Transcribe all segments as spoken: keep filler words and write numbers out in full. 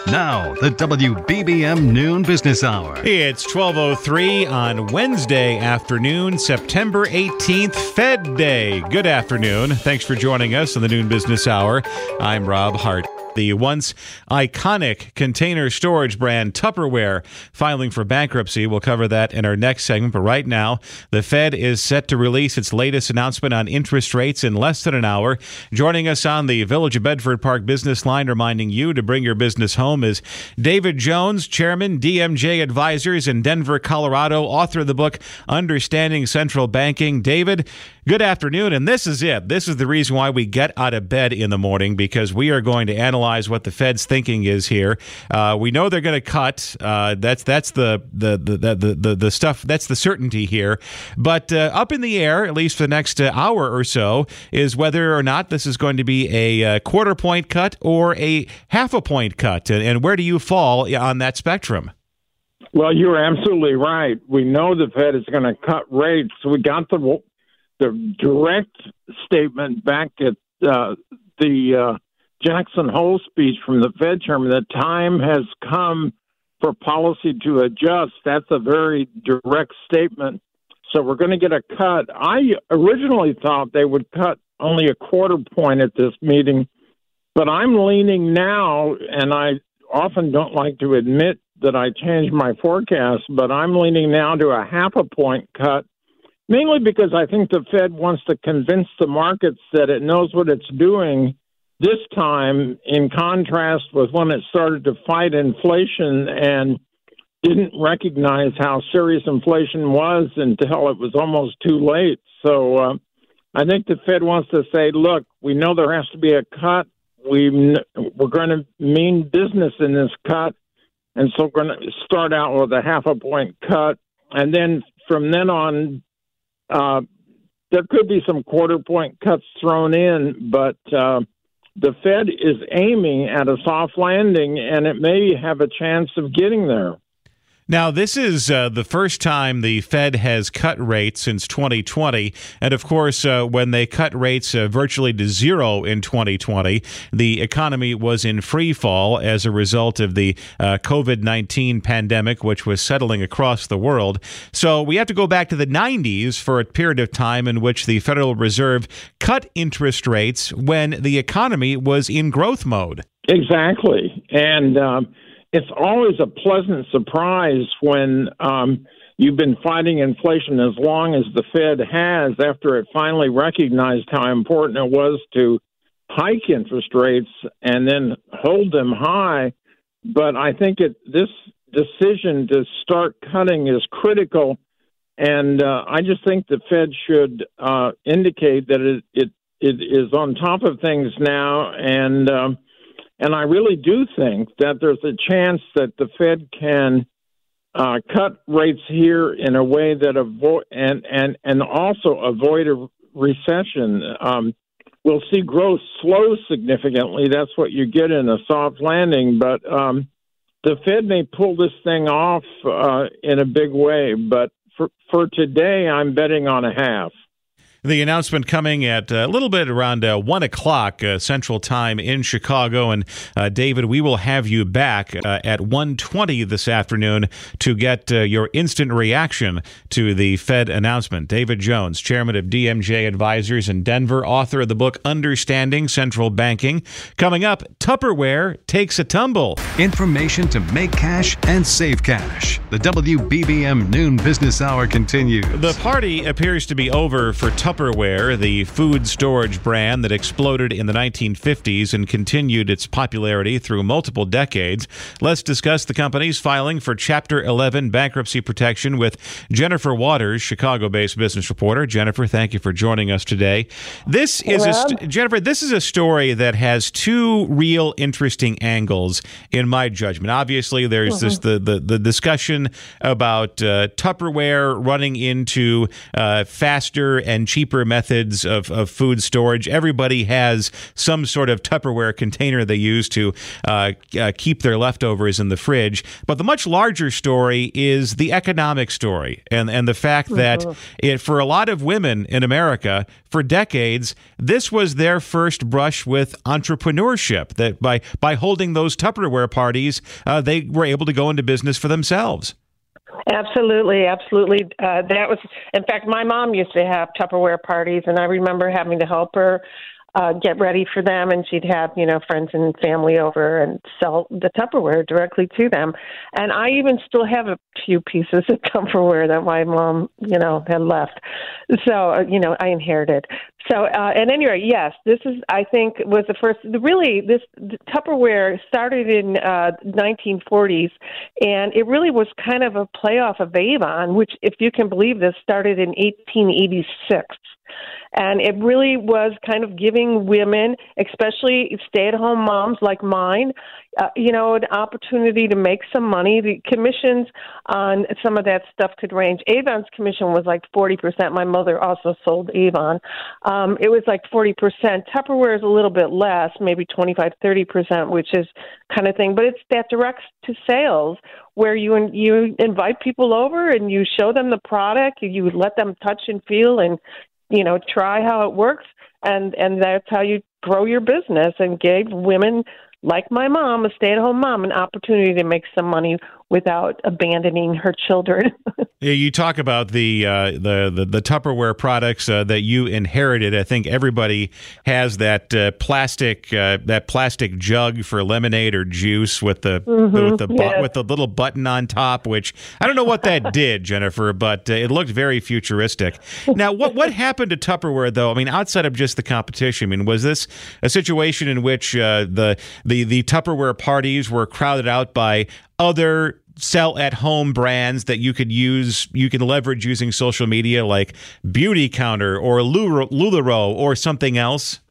Now, the W B B M Noon Business Hour. It's twelve oh three on Wednesday afternoon, September eighteenth, Fed Day. Good afternoon. Thanks for joining us on the Noon Business Hour. I'm Rob Hart. The once iconic container storage brand Tupperware filing for bankruptcy. We'll cover that in our next segment. But right now, the Fed is set to release its latest announcement on interest rates in less than an hour. Joining us on the Village of Bedford Park business line, reminding you to bring your business home, is David Jones, Chairman, D M J Advisors in Denver, Colorado, author of the book Understanding Central Banking. David, good afternoon. And this is it. This is the reason why we get out of bed in the morning, because we are going to analyze what the Fed's thinking is here. Uh, we know they're going to cut. Uh, that's that's the the, the the the the stuff. That's the certainty here. But uh, up in the air, at least for the next uh, hour or so, is whether or not this is going to be a, uh quarter point cut or a half a point cut. And, and where do you fall on that spectrum? Well, you're absolutely right. We know the Fed is going to cut rates. We got the the direct statement back at uh, the uh, Jackson Hole speech from the Fed chairman. The time has come for policy to adjust. That's a very direct statement. So we're going to get a cut. I originally thought they would cut only a quarter point at this meeting, but I'm leaning now, and I often don't like to admit that I changed my forecast, but I'm leaning now to a half a point cut, mainly because I think the Fed wants to convince the markets that it knows what it's doing this time, in contrast with when it started to fight inflation and didn't recognize how serious inflation was until it was almost too late. So uh, I think the Fed wants to say, look, we know there has to be a cut. We, we're going to mean business in this cut. And so we're going to start out with a half a point cut. And then from then on, uh, there could be some quarter point cuts thrown in, but uh, the Fed is aiming at a soft landing, and it may have a chance of getting there. Now, this is uh, the first time the Fed has cut rates since twenty twenty. And, of course, uh, when they cut rates uh, virtually to zero in twenty twenty, the economy was in free fall as a result of the uh, COVID nineteen pandemic, which was settling across the world. So we have to go back to the nineties for a period of time in which the Federal Reserve cut interest rates when the economy was in growth mode. Exactly. And um it's always a pleasant surprise when um, you've been fighting inflation as long as the Fed has, after it finally recognized how important it was to hike interest rates and then hold them high. But I think it, this decision to start cutting is critical, and uh, I just think the Fed should uh, indicate that it, it it is on top of things now, and um, And I really do think that there's a chance that the Fed can uh, cut rates here in a way that avoid and, and, and also avoid a recession. Um, we'll see growth slow significantly. That's what you get in a soft landing. But um, the Fed may pull this thing off uh, in a big way. But for, for today, I'm betting on a half. The announcement coming at a little bit around uh, one o'clock uh, Central Time in Chicago. And, uh, David, we will have you back uh, at one twenty this afternoon to get uh, your instant reaction to the Fed announcement. David Jones, chairman of D M J Advisors in Denver, author of the book Understanding Central Banking. Coming up, Tupperware takes a tumble. Information to make cash and save cash. The W B B M Noon Business Hour continues. The party appears to be over for Tupperware. Tupperware, the food storage brand that exploded in the nineteen fifties and continued its popularity through multiple decades. Let's discuss the company's filing for Chapter eleven bankruptcy protection with Jennifer Waters, Chicago-based business reporter. Jennifer, thank you for joining us today. This is a st- Jennifer, this is a story that has two real interesting angles, in my judgment. Obviously, there's mm-hmm. this the, the the discussion about uh, Tupperware running into uh, faster and cheaper cheaper methods of, of food storage. Everybody has some sort of Tupperware container they use to uh, uh, keep their leftovers in the fridge. But the much larger story is the economic story, and, and the fact that it, for a lot of women in America, for decades, this was their first brush with entrepreneurship, that by, by holding those Tupperware parties, uh, they were able to go into business for themselves. Absolutely, absolutely. Uh, that was, in fact, my mom used to have Tupperware parties, and I remember having to help her uh, get ready for them, and she'd have, you know, friends and family over and sell the Tupperware directly to them. And I even still have a few pieces of Tupperware that my mom, you know, had left. So, uh, you know, I inherited. So, uh, at any rate, yes, this is, I think, was the first, really, this Tupperware started in uh, nineteen forties, and it really was kind of a playoff of Avon, which, if you can believe this, started in eighteen eighty-six. And it really was kind of giving women, especially stay-at-home moms like mine, uh, you know, an opportunity to make some money. The commissions on some of that stuff could range. Avon's commission was like forty percent. My mother also sold Avon. Um, it was like forty percent. Tupperware is a little bit less, maybe twenty-five, thirty percent, which is kind of thing. But it's that direct to sales where you you invite people over and you show them the product, you let them touch and feel and, you know, try how it works, and, and that's how you grow your business, and gave women like my mom, a stay-at-home mom, an opportunity to make some money without abandoning her children. Yeah, you talk about the uh, the, the the Tupperware products uh, that you inherited. I think everybody has that uh, plastic uh, that plastic jug for lemonade or juice with the mm-hmm, with the bu- yes. with the little button on top. Which I don't know what that did, Jennifer, but uh, it looked very futuristic. Now, what what happened to Tupperware though? I mean, outside of just the competition, I mean, was this a situation in which uh, the the the Tupperware parties were crowded out by other sell-at-home brands that you could use, you can leverage using social media, like Beauty Counter or LuLaRoe or something else?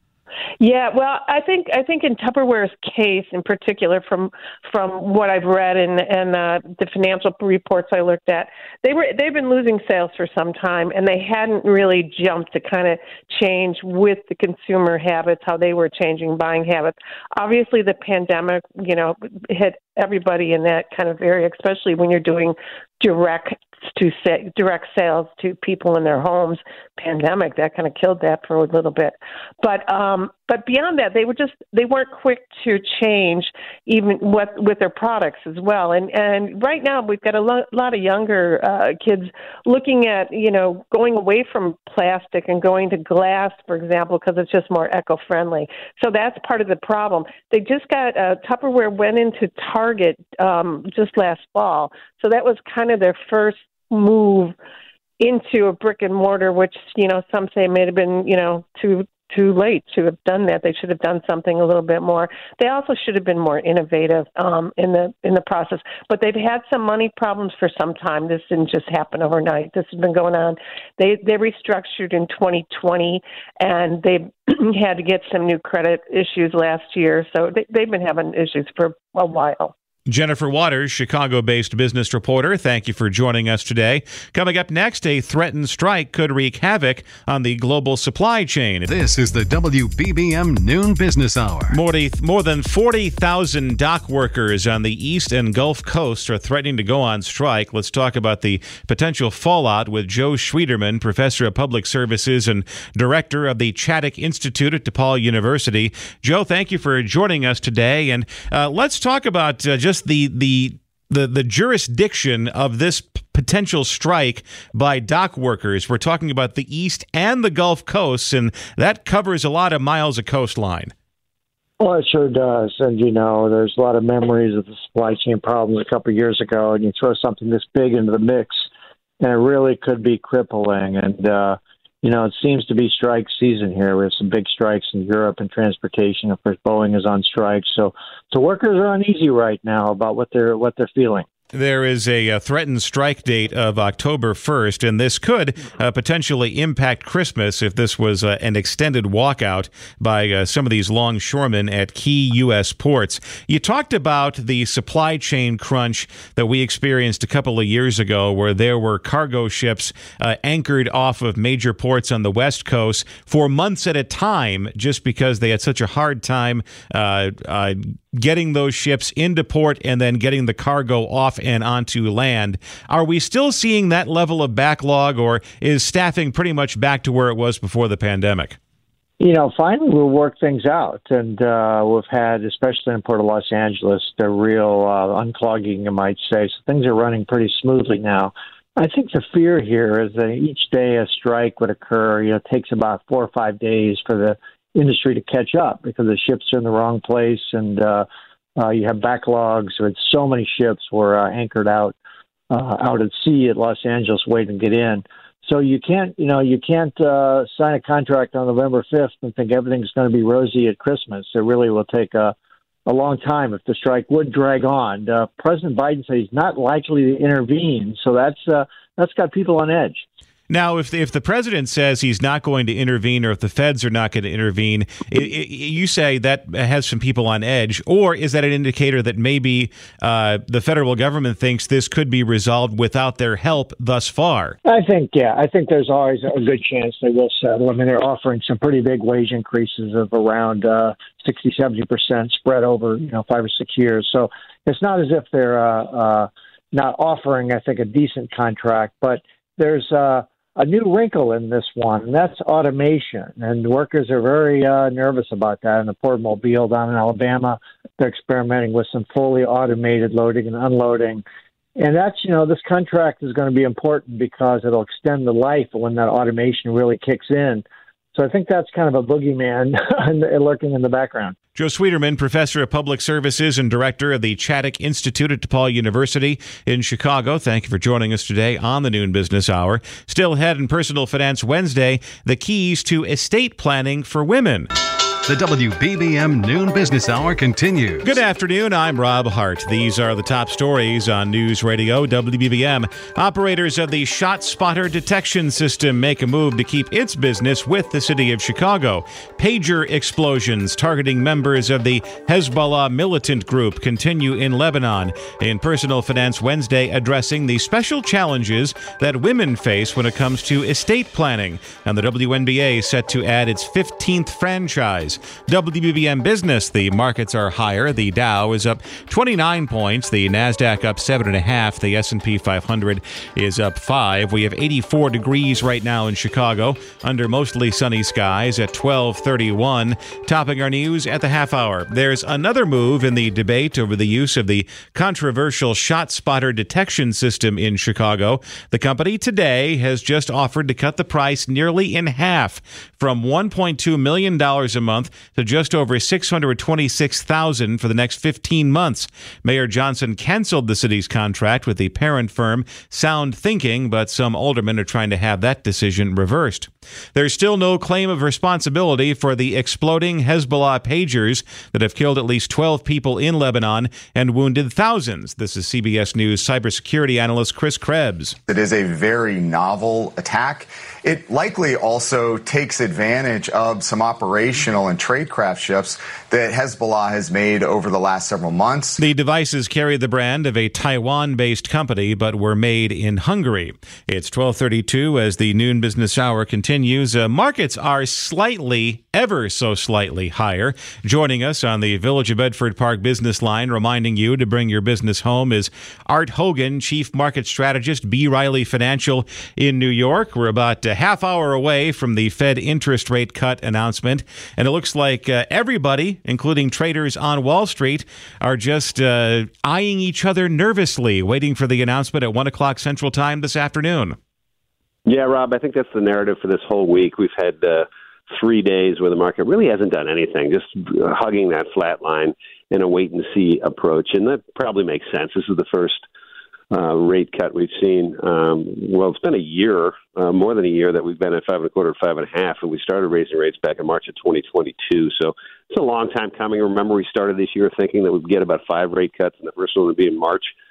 Yeah, well, I think I think in Tupperware's case, in particular, from from what I've read and and uh, the financial reports I looked at, they were they've been losing sales for some time, and they hadn't really jumped to kind of change with the consumer habits, how they were changing buying habits. Obviously, the pandemic, you know, hit everybody in that kind of area, especially when you're doing direct to say, direct sales to people in their homes. Pandemic, that kind of killed that for a little bit. But um, but beyond that, they were just they weren't quick to change even what with their products as well. And and right now we've got a lo- lot of younger uh, kids looking at, you know, going away from plastic and going to glass, for example, because it's just more eco-friendly. So that's part of the problem. They just got uh, Tupperware went into Target um, just last fall, so that was kind of their first move into a brick and mortar, which, you know, some say may have been, you know, too too late to have done that. They should have done something a little bit more. They also should have been more innovative um, in the in the process. But they've had some money problems for some time. This didn't just happen overnight. This has been going on. They they restructured in twenty twenty, and they had to get some new credit issues last year. So they, they've been having issues for a while. Jennifer Waters, Chicago-based business reporter, thank you for joining us today. Coming up next, a threatened strike could wreak havoc on the global supply chain. This is the W B B M Noon Business Hour. More, more than forty thousand dock workers on the East and Gulf Coast are threatening to go on strike. Let's talk about the potential fallout with Joe Schwieterman, professor of public services and director of the Chaddock Institute at DePaul University. Joe, thank you for joining us today. And uh, let's talk about uh, just Just the, the the the jurisdiction of this p- potential strike by dock workers. We're talking about the East and the Gulf Coasts, and that covers a lot of miles of coastline. Well, it sure does. And, you know, there's a lot of memories of the supply chain problems a couple of years ago, and you throw something this big into the mix, and it really could be crippling. And, uh, you know, it seems to be strike season here. We have some big strikes in Europe in transportation. Of course, Boeing is on strike. So, so workers are uneasy right now about what they're what they're feeling. There is a, a threatened strike date of October first, and this could uh, potentially impact Christmas if this was uh, an extended walkout by uh, some of these longshoremen at key U S ports. You talked about the supply chain crunch that we experienced a couple of years ago, where there were cargo ships uh, anchored off of major ports on the West Coast for months at a time just because they had such a hard time uh, uh, getting those ships into port and then getting the cargo off and onto land. Are we still seeing that level of backlog, or is staffing pretty much back to where it was before the pandemic? You know, finally we'll work things out, and uh, we've had, especially in Port of Los Angeles, the real uh, unclogging, you might say. So things are running pretty smoothly now. I think the fear here is that each day a strike would occur. You know, it takes about four or five days for the industry to catch up because the ships are in the wrong place, and uh, uh, you have backlogs with so many ships were uh, anchored out uh, out at sea at Los Angeles waiting to get in. So you can't, you know, you can't uh, sign a contract on November fifth and think everything's going to be rosy at Christmas. It really will take a, a long time if the strike would drag on. Uh, President Biden said he's not likely to intervene, so that's uh, that's got people on edge. Now, if the, if the president says he's not going to intervene, or if the feds are not going to intervene, it, it, you say that has some people on edge, or is that an indicator that maybe uh, the federal government thinks this could be resolved without their help thus far? I think, yeah, I think there's always a good chance they will settle. I mean, they're offering some pretty big wage increases of around uh, sixty, seventy percent spread over, you know, five or six years. So it's not as if they're uh, uh, not offering, I think, a decent contract, but there's uh, a new wrinkle in this one, and that's automation. And workers are very uh, nervous about that. In the Port of Mobile down in Alabama, they're experimenting with some fully automated loading and unloading. And that's, you know, this contract is going to be important because it'll extend the life when that automation really kicks in. So I think that's kind of a boogeyman lurking in the background. Joe Sweeterman, professor of public services and director of the Chaddick Institute at DePaul University in Chicago. Thank you for joining us today on the Noon Business Hour. Still ahead in Personal Finance Wednesday, the keys to estate planning for women. The W B B M Noon Business Hour continues. Good afternoon. I'm Rob Hart. These are the top stories on News Radio W B B M. Operators of the ShotSpotter detection system make a move to keep its business with the city of Chicago. Pager explosions targeting members of the Hezbollah militant group continue in Lebanon. In Personal Finance Wednesday, addressing the special challenges that women face when it comes to estate planning. And the W N B A set to add its fifteenth franchise. W B B M Business, the markets are higher. The Dow is up twenty-nine points. The NASDAQ up seven and a half. The S and P five hundred is up five. We have eighty-four degrees right now in Chicago under mostly sunny skies at twelve thirty-one. Topping our news at the half hour. There's another move in the debate over the use of the controversial ShotSpotter detection system in Chicago. The company today has just offered to cut the price nearly in half from one point two million dollars a month to just over six hundred twenty-six thousand dollars for the next fifteen months. Mayor Johnson canceled the city's contract with the parent firm Sound Thinking, but some aldermen are trying to have that decision reversed. There's still no claim of responsibility for the exploding Hezbollah pagers that have killed at least twelve people in Lebanon and wounded thousands. This is C B S News cybersecurity analyst Chris Krebs. It is a very novel attack. It likely also takes advantage of some operational and tradecraft shifts that Hezbollah has made over the last several months. The devices carry the brand of a Taiwan-based company, but were made in Hungary. It's twelve thirty-two as the Noon Business Hour continues. Uh, markets are slightly, ever so slightly higher. Joining us on the Village of Bedford Park business line, reminding you to bring your business home, is Art Hogan, Chief Market Strategist, B. Riley Financial in New York. We're about a half hour away from the Fed interest rate cut announcement, and it looks like uh, everybody, including traders on Wall Street, are just uh, eyeing each other nervously, waiting for the announcement at one o'clock Central Time this afternoon. Yeah, Rob, I think that's the narrative for this whole week. We've had uh, three days where the market really hasn't done anything, just hugging that flat line in a wait-and-see approach, and that probably makes sense. This is the first uh, rate cut we've seen. Um, well, it's been a year, uh, more than a year, that we've been at five and a quarter, five and a half, and we started raising rates back in March of twenty twenty-two. So it's a long time coming. Remember, we started this year thinking that we'd get about five rate cuts, and the first one would be in March.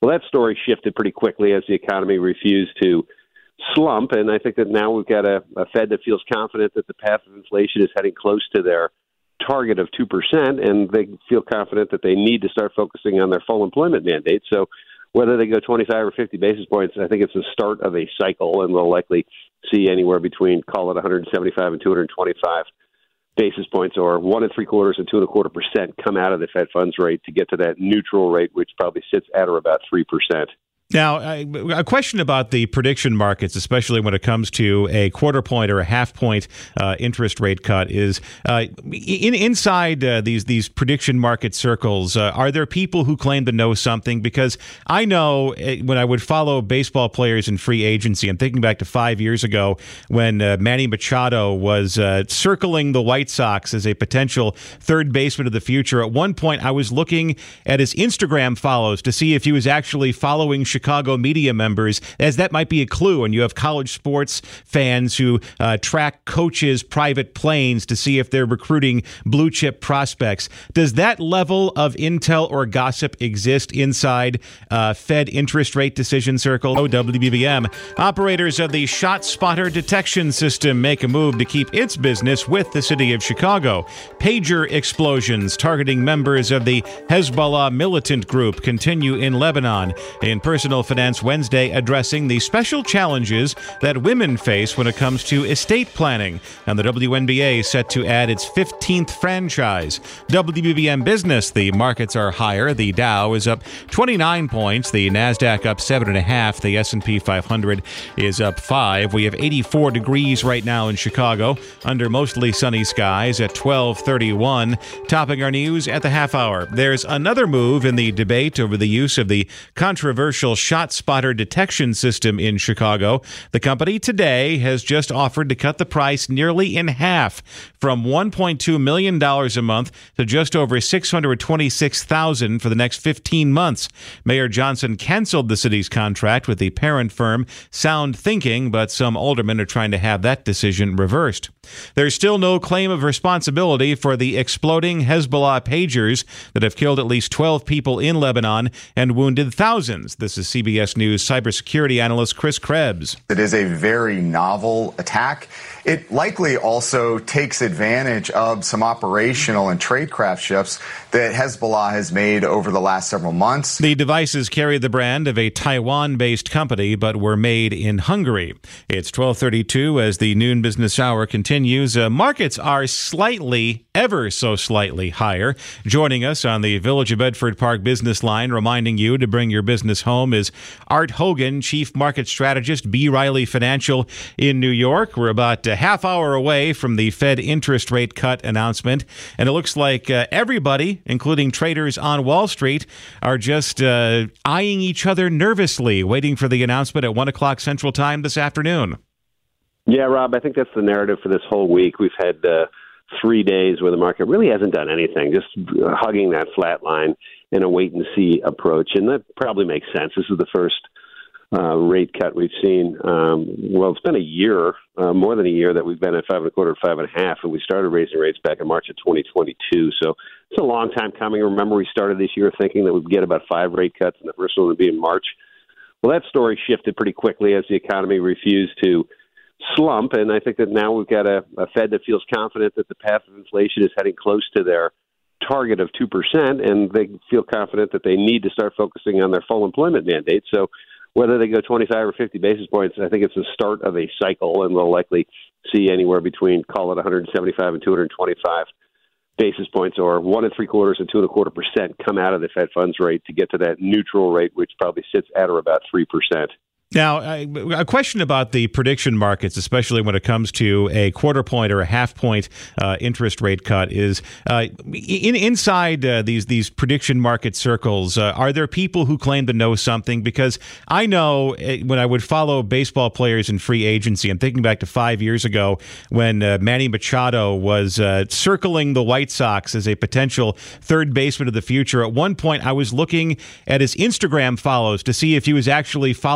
Well, that story shifted pretty quickly as the economy refused to slump, and I think that now we've got a, a Fed that feels confident that the path of inflation is heading close to their target of two percent, and they feel confident that they need to start focusing on their full employment mandate. So whether they go twenty-five or fifty basis points, I think it's the start of a cycle, and we'll likely see anywhere between, call it one seventy-five and two twenty-five basis points, or one and three quarters and two and a quarter percent come out of the Fed funds rate to get to that neutral rate, which probably sits at or about three percent. Now, a question about the prediction markets, especially when it comes to a quarter point or a half point uh, interest rate cut, is uh, in, inside uh, these these prediction market circles, uh, are there people who claim to know something? Because I know when I would follow baseball players in free agency, I'm thinking back to five years ago when uh, Manny Machado was uh, circling the White Sox as a potential third baseman of the future. At one point, I was looking at his Instagram follows to see if he was actually following Chicago Chicago media members, as that might be a clue. And you have college sports fans who uh, track coaches' private planes to see if they're recruiting blue chip prospects. Does that level of intel or gossip exist inside uh, Fed interest rate decision circle? Oh, W B B M. Operators of the Shot Spotter detection system make a move to keep its business with the city of Chicago. Pager explosions targeting members of the Hezbollah militant group continue in Lebanon. In Personal Finance Wednesday, addressing the special challenges that women face when it comes to estate planning. And the W N B A set to add its fifteenth franchise. W B B M Business, the markets are higher. The Dow is up twenty-nine points. The NASDAQ up seven and a half. The S and P five hundred is up five. We have eighty-four degrees right now in Chicago, under mostly sunny skies at twelve thirty-one. Topping our news at the half hour. There's another move in the debate over the use of the controversial Shot Spotter detection system in Chicago. The company today has just offered to cut the price nearly in half, from one point two million dollars a month to just over six hundred twenty-six thousand dollars for the next fifteen months. Mayor Johnson canceled the city's contract with the parent firm Sound Thinking, but some aldermen are trying to have that decision reversed. There's still no claim of responsibility for the exploding Hezbollah pagers that have killed at least twelve people in Lebanon and wounded thousands. This is C B S News cybersecurity analyst Chris Krebs. It is a very novel attack. It likely also takes advantage of some operational and tradecraft shifts that Hezbollah has made over the last several months. The devices carry the brand of a Taiwan-based company, but were made in Hungary. It's twelve thirty-two as the noon business hour continues. Uh, markets are slightly, ever so slightly higher. Joining us on the Village of Bedford Park business line, reminding you to bring your business home, is Art Hogan, Chief Market Strategist, B. Riley Financial in New York. We're about a half hour away from the Fed interest rate cut announcement, and it looks like uh, everybody, including traders on Wall Street, are just uh, eyeing each other nervously, waiting for the announcement at one o'clock Central Time this afternoon. Yeah, Rob, I think that's the narrative for this whole week. We've had uh, three days where the market really hasn't done anything, just hugging that flat line in a wait-and-see approach, and that probably makes sense. This is the first uh, rate cut we've seen. Um, well, it's been a year, uh, more than a year, that we've been at five and a quarter, five and a half, and we started raising rates back in March of twenty twenty-two. So it's a long time coming. Remember, we started this year thinking that we'd get about five rate cuts, and the first one would be in March. Well, that story shifted pretty quickly as the economy refused to slump, and I think that now we've got a, a Fed that feels confident that the path of inflation is heading close to their target of two percent, and they feel confident that they need to start focusing on their full employment mandate. So whether they go twenty-five or fifty basis points, I think it's the start of a cycle, and we'll likely see anywhere between, call it one seventy-five and two twenty-five basis points, or one and three quarters and two and a quarter percent come out of the Fed funds rate to get to that neutral rate, which probably sits at or about three percent. Now, a question about the prediction markets, especially when it comes to a quarter point or a half point uh, interest rate cut, is uh, in, inside uh, these these prediction market circles, uh, are there people who claim to know something? Because I know when I would follow baseball players in free agency, I'm thinking back to five years ago when uh, Manny Machado was uh, circling the White Sox as a potential third baseman of the future. At one point, I was looking at his Instagram follows to see if he was actually following Chicago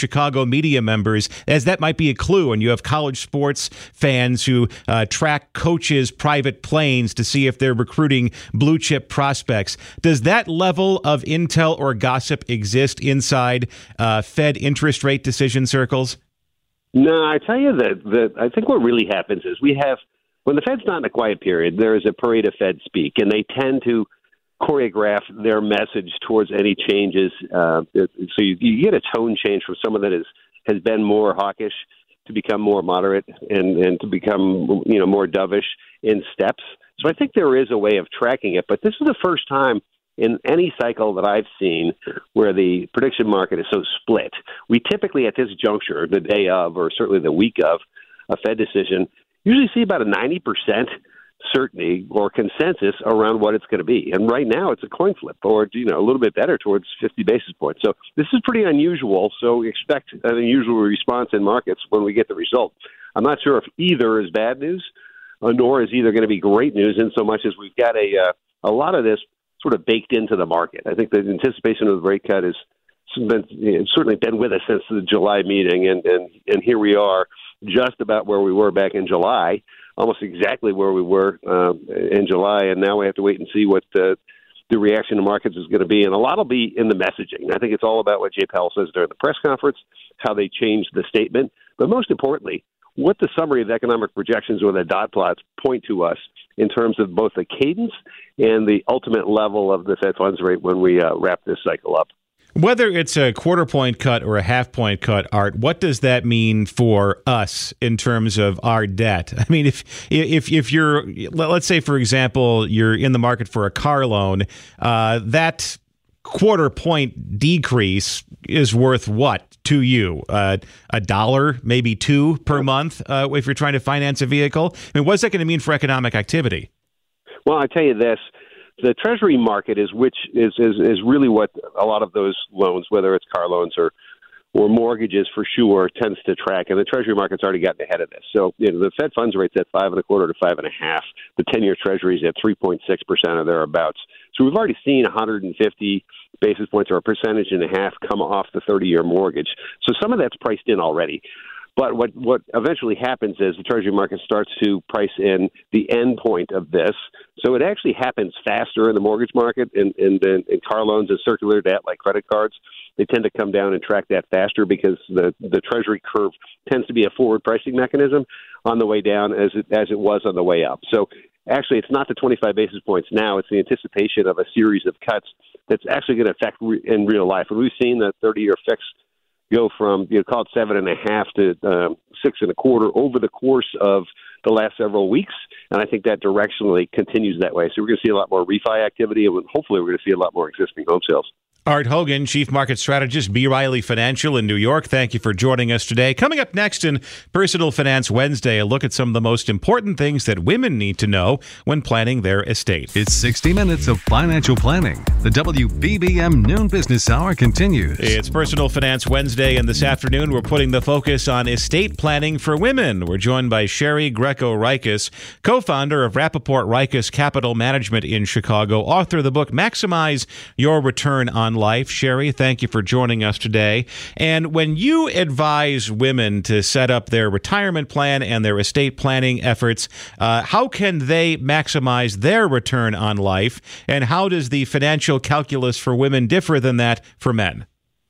Chicago media members, as that might be a clue. And you have college sports fans who uh, track coaches' private planes to see if they're recruiting blue chip prospects. Does that level of intel or gossip exist inside uh, Fed interest rate decision circles? No, I tell you that, that I think what really happens is we have, when the Fed's not in a quiet period, there is a parade of Fed speak, and they tend to choreograph their message towards any changes. Uh, so you, you get a tone change from someone that is, has been more hawkish to become more moderate and, and to become, you know, more dovish in steps. So I think there is a way of tracking it, but this is the first time in any cycle that I've seen where the prediction market is so split. We typically at this juncture, the day of, or certainly the week of a Fed decision, usually see about a ninety percent certainty or consensus around what it's going to be. And right now it's a coin flip, or, you know, a little bit better towards fifty basis points. So this is pretty unusual. So expect an unusual response in markets when we get the result. I'm not sure if either is bad news, uh, nor is either going to be great news in so much as we've got a, uh, a lot of this sort of baked into the market. I think the anticipation of the rate cut has been, you know, certainly been with us since the July meeting, and, and, and here we are just about where we were back in July, almost exactly where we were uh, in July, and now we have to wait and see what the, the reaction to markets is going to be, and a lot will be in the messaging. I think it's all about what Jay Powell says during the press conference, how they change the statement, but most importantly, what the summary of economic projections or the dot plots point to us in terms of both the cadence and the ultimate level of the Fed funds rate when we uh, wrap this cycle up. Whether it's a quarter point cut or a half point cut, Art, what does that mean for us in terms of our debt? I mean, if if if you're, let's say, for example, you're in the market for a car loan, uh, that quarter point decrease is worth what to you? Uh, a dollar, maybe two per month uh, if you're trying to finance a vehicle? I mean, what's that going to mean for economic activity? Well, I tell you this. The Treasury market is which is, is, is really what a lot of those loans, whether it's car loans or or mortgages for sure, tends to track. And the Treasury market's already gotten ahead of this. So, you know, the Fed funds rate's at five and a quarter to five and a half. The ten-year Treasury's at three point six percent or thereabouts. So we've already seen one hundred fifty basis points or a percentage and a half come off the thirty-year mortgage. So some of that's priced in already. But what, what eventually happens is the Treasury market starts to price in the end point of this. So it actually happens faster in the mortgage market and in, in, in car loans and circular debt like credit cards. They tend to come down and track that faster because the, the Treasury curve tends to be a forward pricing mechanism on the way down as it, as it was on the way up. So actually, it's not the twenty-five basis points now. It's the anticipation of a series of cuts that's actually going to affect re- in real life. And we've seen the thirty-year fix go from, you know, call it seven and a half to um, six and a quarter over the course of the last several weeks. And I think that directionally continues that way. So we're going to see a lot more refi activity, and hopefully we're going to see a lot more existing home sales. Art Hogan, Chief Market Strategist, B. Riley Financial in New York. Thank you for joining us today. Coming up next in Personal Finance Wednesday, a look at some of the most important things that women need to know when planning their estate. It's sixty minutes of financial planning. The W B B M Noon Business Hour continues. It's Personal Finance Wednesday, and this afternoon we're putting the focus on estate planning for women. We're joined by Sherry Greco-Rikis, co-founder of Rappaport Rikis Capital Management in Chicago, author of the book Maximize Your Return on Life. Sherry, thank you for joining us today. And when you advise women to set up their retirement plan and their estate planning efforts, uh, how can they maximize their return on life? And how does the financial calculus for women differ than that for men?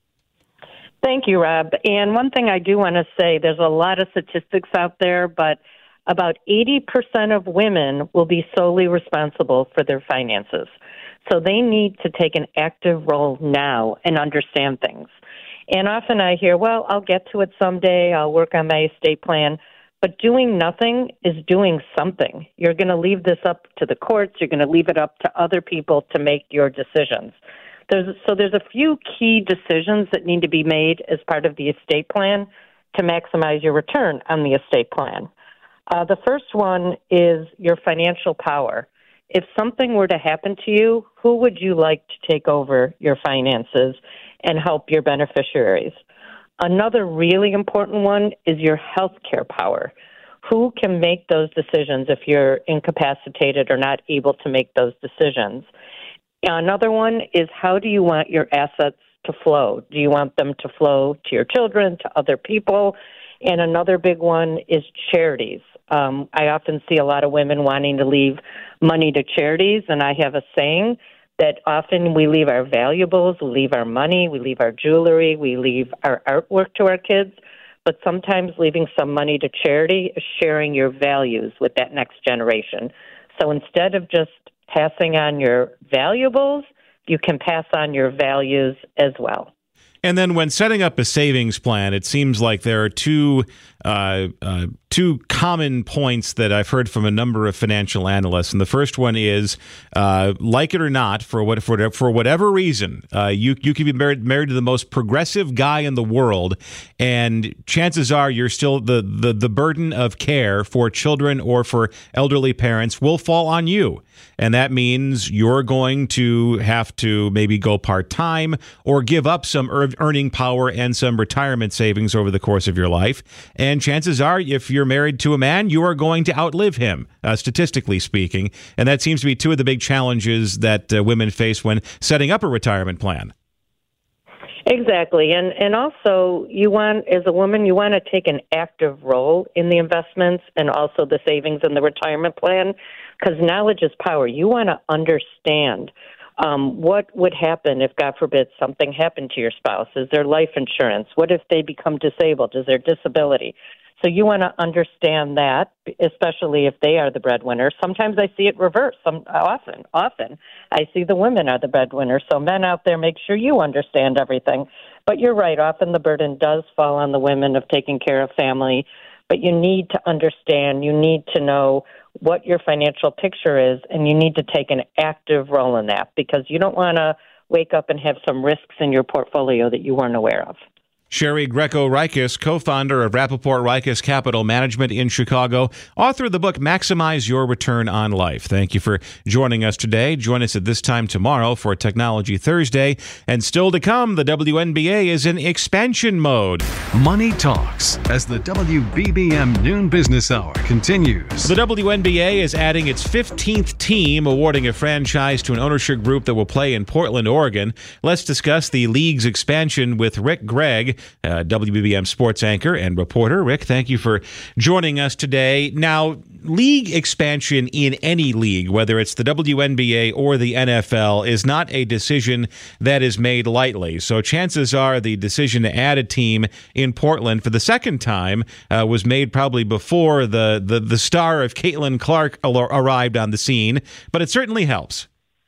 Thank you, Rob. And one thing I do want to say, there's a lot of statistics out there, but about eighty percent of women will be solely responsible for their finances. So they need to take an active role now and understand things. And often I hear, well, I'll get to it someday. I'll work on my estate plan. But doing nothing is doing something. You're going to leave this up to the courts. You're going to leave it up to other people to make your decisions. There's, so there's a few key decisions that need to be made as part of the estate plan to maximize your return on the estate plan. Uh, the first one is your financial power. If something were to happen to you, who would you like to take over your finances and help your beneficiaries? Another really important one is your health care power. Who can make those decisions if you're incapacitated or not able to make those decisions? Another one is how do you want your assets to flow? Do you want them to flow to your children, to other people? And another big one is charities. Um, I often see a lot of women wanting to leave money to charities, and I have a saying that often we leave our valuables, we leave our money, we leave our jewelry, we leave our artwork to our kids, but sometimes leaving some money to charity is sharing your values with that next generation. So instead of just passing on your valuables, you can pass on your values as well. And then when setting up a savings plan, it seems like there are two uh, uh, two common points that I've heard from a number of financial analysts. And the first one is, uh, like it or not, for what for, for whatever reason, uh, you you could be married married to the most progressive guy in the world, and chances are you're still the the the burden of care for children or for elderly parents will fall on you. And that means you're going to have to maybe go part-time or give up some earning power and some retirement savings over the course of your life. And chances are, if you're married to a man, you are going to outlive him, uh, statistically speaking. And that seems to be two of the big challenges that uh, women face when setting up a retirement plan. Exactly. And and also, you want, as a woman, you want to take an active role in the investments and also the savings and the retirement plan, because knowledge is power. You want to understand um, what would happen if, God forbid, something happened to your spouse. Is there life insurance? What if they become disabled? Is there disability? So you want to understand that, especially if they are the breadwinner. Sometimes I see it reversed. Some, often, often I see the women are the breadwinner. So men out there, make sure you understand everything. But you're right. Often the burden does fall on the women of taking care of family. But you need to understand. You need to know what your financial picture is, and you need to take an active role in that, because you don't want to wake up and have some risks in your portfolio that you weren't aware of. Sherry Greco-Reiches, co-founder of Rappaport Reiches Capital Management in Chicago, author of the book Maximize Your Return on Life. Thank you for joining us today. Join us at this time tomorrow for Technology Thursday. And still to come, the W N B A is in expansion mode. Money Talks as the W B B M Noon Business Hour continues. The W N B A is adding its fifteenth team, awarding a franchise to an ownership group that will play in Portland, Oregon. Let's discuss the league's expansion with Rick Gregg, Uh, W B B M sports anchor and reporter. Rick, thank you for joining us today. Now, league expansion in any league, whether it's the W N B A or the N F L, is not a decision that is made lightly. So chances are the decision to add a team in Portland for the second time uh, was made probably before the, the, the star of Caitlin Clark arrived on the scene, but it certainly helps.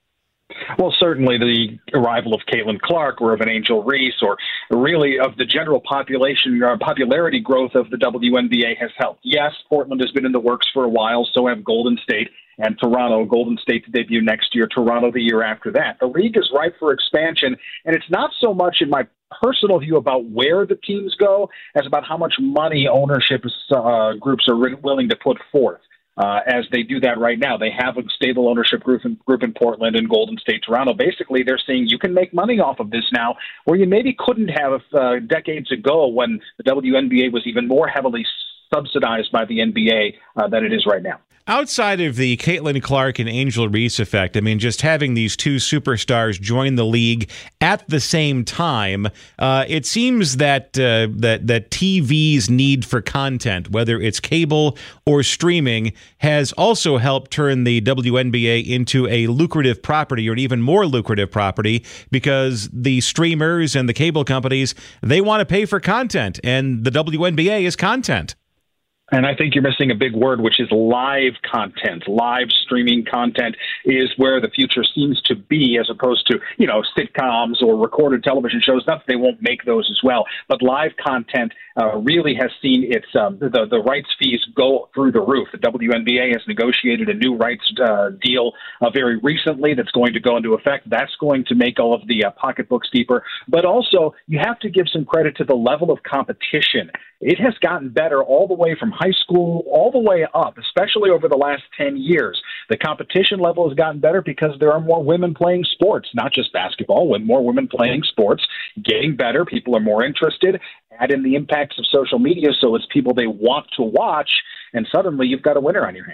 Well, certainly the arrival of Caitlin Clark or of an Angel Reese, or really of the general population or popularity growth of the W N B A has helped. Yes, Portland has been in the works for a while, so have Golden State and Toronto. Golden State to debut next year, Toronto the year after that. The league is ripe for expansion, and it's not so much in my personal view about where the teams go as about how much money ownership uh, groups are willing to put forth. Uh, as they do that right now. They have a stable ownership group in, group in Portland and Golden State, Toronto. Basically, they're saying you can make money off of this now, where you maybe couldn't have uh, decades ago when the W N B A was even more heavily subsidized by the N B A uh, than it is right now. Outside of the Caitlin Clark and Angel Reese effect, I mean, just having these two superstars join the league at the same time, uh, it seems that uh, that that T V's need for content, whether it's cable or streaming, has also helped turn the W N B A into a lucrative property, or an even more lucrative property, because the streamers and the cable companies, they want to pay for content, and the W N B A is content. And I think you're missing a big word, which is live content. Live streaming content is where the future seems to be, as opposed to, you know, sitcoms or recorded television shows. Not that they won't make those as well, but live content uh, really has seen its um, the the rights fees go through the roof. The W N B A has negotiated a new rights uh, deal uh, very recently that's going to go into effect. That's going to make all of the uh, pocketbooks deeper. But also, you have to give some credit to the level of competition. It has gotten better all the way from high school all the way up, especially over the last ten years. The competition level has gotten better because there are more women playing sports, not just basketball, more women playing sports, getting better. People are more interested. Add in the impacts of social media, so it's people they want to watch, and suddenly you've got a winner on your hands.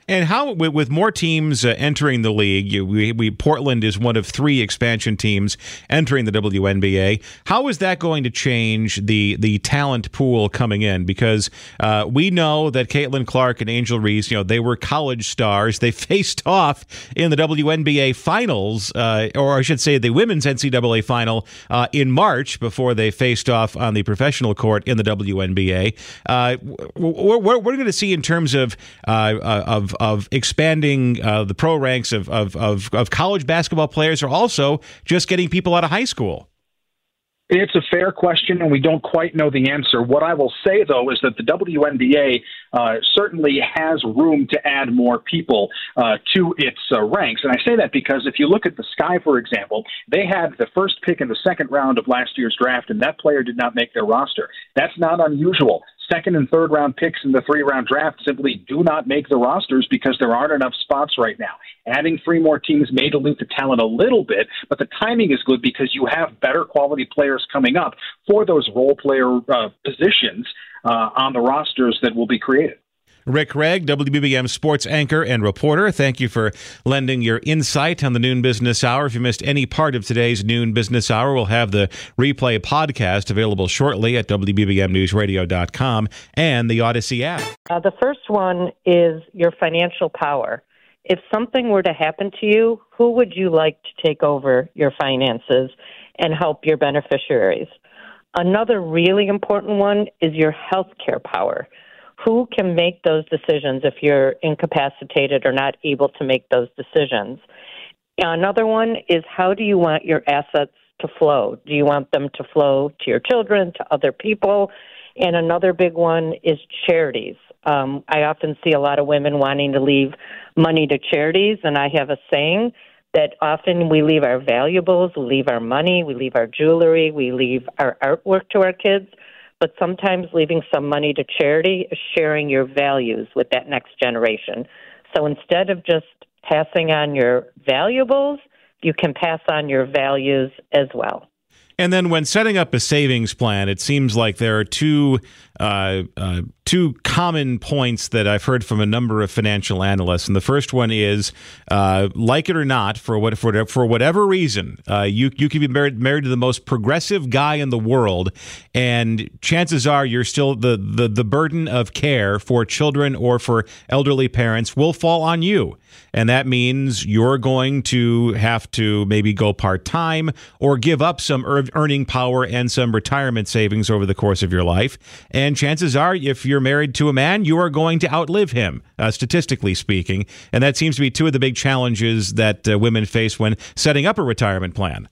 And how, with, with more teams uh, entering the league, you, we, we Portland is one of three expansion teams entering the W N B A. How is that going to change the the talent pool coming in? Because uh, we know that Caitlin Clark and Angel Reese, you know, they were college stars. They faced off in the W N B A finals, uh, or I should say, the women's N C double A final uh, in March before they faced off on the professional court in the W N B A. Uh, what, what are we going to see in terms of uh, of of expanding uh, the pro ranks of, of, of, of college basketball players, or also just getting people out of high school? It's a fair question, and we don't quite know the answer. What I will say, though, is that the W N B A uh, certainly has room to add more people uh, to its uh, ranks. And I say that because if you look at the Sky, for example, they had the first pick in the second round of last year's draft, and that player did not make their roster. That's not unusual. Second and third round picks in the three-round draft simply do not make the rosters because there aren't enough spots right now. Adding three more teams may dilute the talent a little bit, but the timing is good because you have better quality players coming up for those role player uh, positions uh, on the rosters that will be created. Rick Gregg, W B B M sports anchor and reporter, thank you for lending your insight on the Noon Business Hour. If you missed any part of today's Noon Business Hour, we'll have the replay podcast available shortly at W B B M news radio dot com and the Odyssey app. Uh, the first one is your financial power. If something were to happen to you, who would you like to take over your finances and help your beneficiaries? Another really important one is your health care power. Who can make those decisions if you're incapacitated or not able to make those decisions? Another one is, how do you want your assets to flow? Do you want them to flow to your children, to other people? And another big one is charities. Um, I often see a lot of women wanting to leave money to charities, and I have a saying that often we leave our valuables, we leave our money, we leave our jewelry, we leave our artwork to our kids. But sometimes leaving some money to charity is sharing your values with that next generation. So instead of just passing on your valuables, you can pass on your values as well. And then when setting up a savings plan, it seems like there are two uh, uh, two common points that I've heard from a number of financial analysts. And the first one is, uh, like it or not, for what for, for whatever reason, uh, you you could be married married to the most progressive guy in the world, and chances are you're still the the the burden of care for children or for elderly parents will fall on you. And that means you're going to have to maybe go part-time or give up some earning power and some retirement savings over the course of your life. And chances are, if you're married to a man, you are going to outlive him, uh, statistically speaking. And that seems to be two of the big challenges that uh, women face when setting up a retirement plan.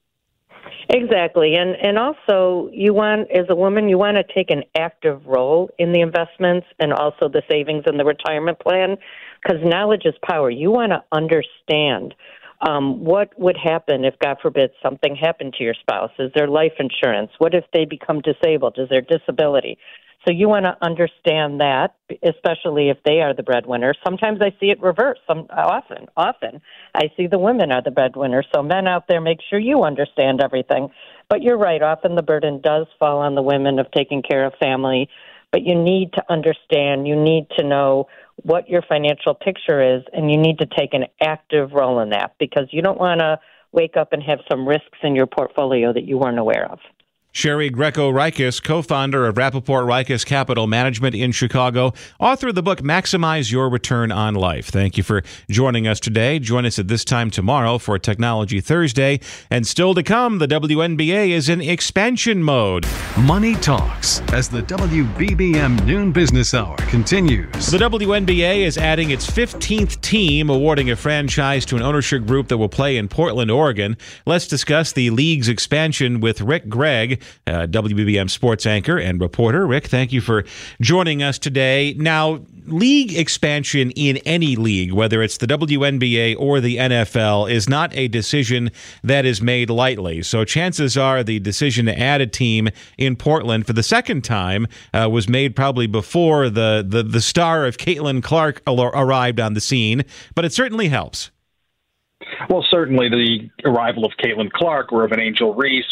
Exactly. And and also, you want, as a woman, you want to take an active role in the investments and also the savings and the retirement plan, because knowledge is power. You want to understand um, what would happen if, God forbid, something happened to your spouse. Is there life insurance? What if they become disabled? Is there disability? So you want to understand that, especially if they are the breadwinner. Sometimes I see it reversed. Some, often, often I see the women are the breadwinner. So men out there, make sure you understand everything. But you're right. Often the burden does fall on the women of taking care of family. But you need to understand. You need to know what your financial picture is, and you need to take an active role in that, because you don't want to wake up and have some risks in your portfolio that you weren't aware of. Sherry Greco-Rikis, co-founder of Rappaport Rikis Capital Management in Chicago, author of the book Maximize Your Return on Life. Thank you for joining us today. Join us at this time tomorrow for Technology Thursday. And still to come, the W N B A is in expansion mode. Money Talks as the W B B M Noon Business Hour continues. The W N B A is adding its fifteenth team, awarding a franchise to an ownership group that will play in Portland, Oregon. Let's discuss the league's expansion with Rick Gregg, Uh, W B B M sports anchor and reporter. Rick, thank you for joining us today. Now, league expansion in any league, whether it's the W N B A or the N F L, is not a decision that is made lightly. So chances are the decision to add a team in Portland for the second time uh, was made probably before the, the, the star of Caitlin Clark arrived on the scene, but it certainly helps. Well, certainly the arrival of Caitlin Clark or of an Angel Reese or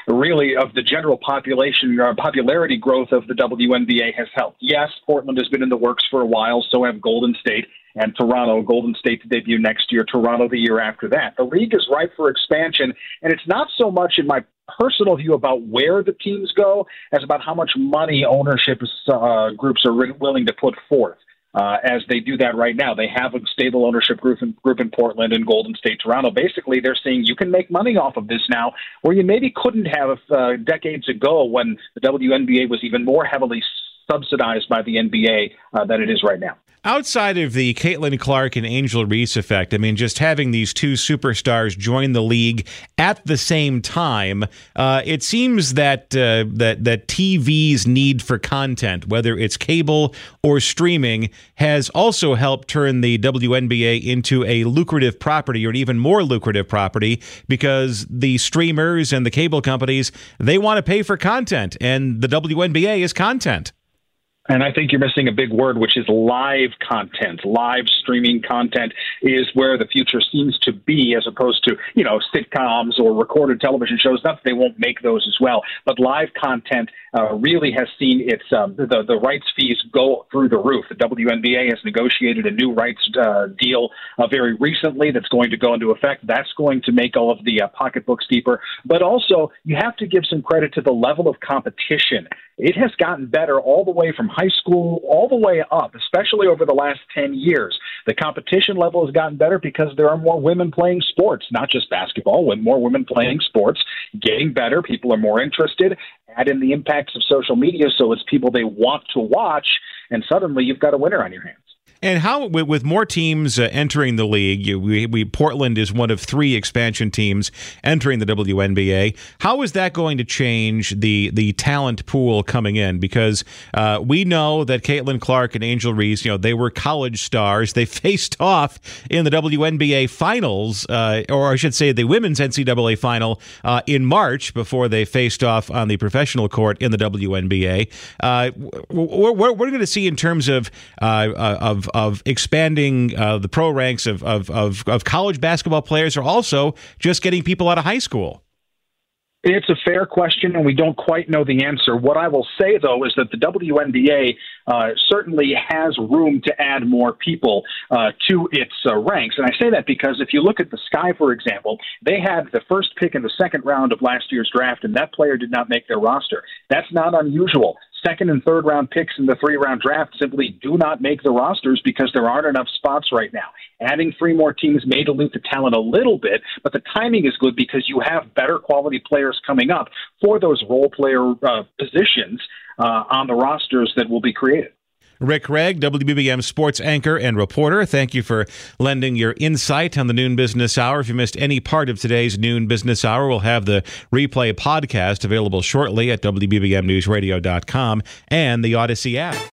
really of the general population or popularity growth of the W N B A has helped. Yes, Portland has been in the works for a while, so have Golden State and Toronto. Golden State to debut next year, Toronto the year after that. The league is ripe for expansion, and it's not so much in my personal view about where the teams go as about how much money ownership uh, groups are re- willing to put forth. Uh, as they do that right now. They have a stable ownership group in, group in Portland and Golden State, Toronto. Basically, they're saying you can make money off of this now, where you maybe couldn't have uh, decades ago when the W N B A was even more heavily subsidized by the N B A uh, than it is right now. Outside of the Caitlin Clark and Angel Reese effect, I mean, just having these two superstars join the league at the same time, uh, it seems that uh, that that T V's need for content, whether it's cable or streaming, has also helped turn the W N B A into a lucrative property, or an even more lucrative property, because the streamers and the cable companies, they want to pay for content, and the W N B A is content. And I think you're missing a big word, which is live content. Live streaming content is where the future seems to be, as opposed to, you know, sitcoms or recorded television shows. Not that they won't make those as well, but live content uh, really has seen its um, the the rights fees go through the roof. The W N B A has negotiated a new rights uh, deal uh, very recently that's going to go into effect. That's going to make all of the uh, pocketbooks deeper. But also, you have to give some credit to the level of competition. It has gotten better all the way from high school all the way up, especially over the last ten years. The competition level has gotten better because there are more women playing sports, not just basketball, more women playing sports, getting better. People are more interested. Add in the impacts of social media, so it's people they want to watch, and suddenly you've got a winner on your hands. And how, with more teams uh, entering the league, you, we, we Portland is one of three expansion teams entering the W N B A. How is that going to change the the talent pool coming in? Because uh, we know that Caitlin Clark and Angel Reese, you know, they were college stars. They faced off in the W N B A finals, uh, or I should say, the women's N C double A final uh, in March before they faced off on the professional court in the W N B A. Uh, what, what are we going to see in terms of uh, of of expanding uh, the pro ranks of, of, of, of college basketball players, or also just getting people out of high school? It's a fair question, and we don't quite know the answer. What I will say, though, is that the W N B A uh, certainly has room to add more people uh, to its uh, ranks. And I say that because if you look at the Sky, for example, they had the first pick in the second round of last year's draft, and that player did not make their roster. That's not unusual. Second and third round picks in the three-round draft simply do not make the rosters because there aren't enough spots right now. Adding three more teams may dilute the talent a little bit, but the timing is good because you have better quality players coming up for those role player uh, positions uh, on the rosters that will be created. Rick Regg, W B B M sports anchor and reporter, thank you for lending your insight on the Noon Business Hour. If you missed any part of today's Noon Business Hour, we'll have the replay podcast available shortly at W B B M news radio dot com and the Odyssey app.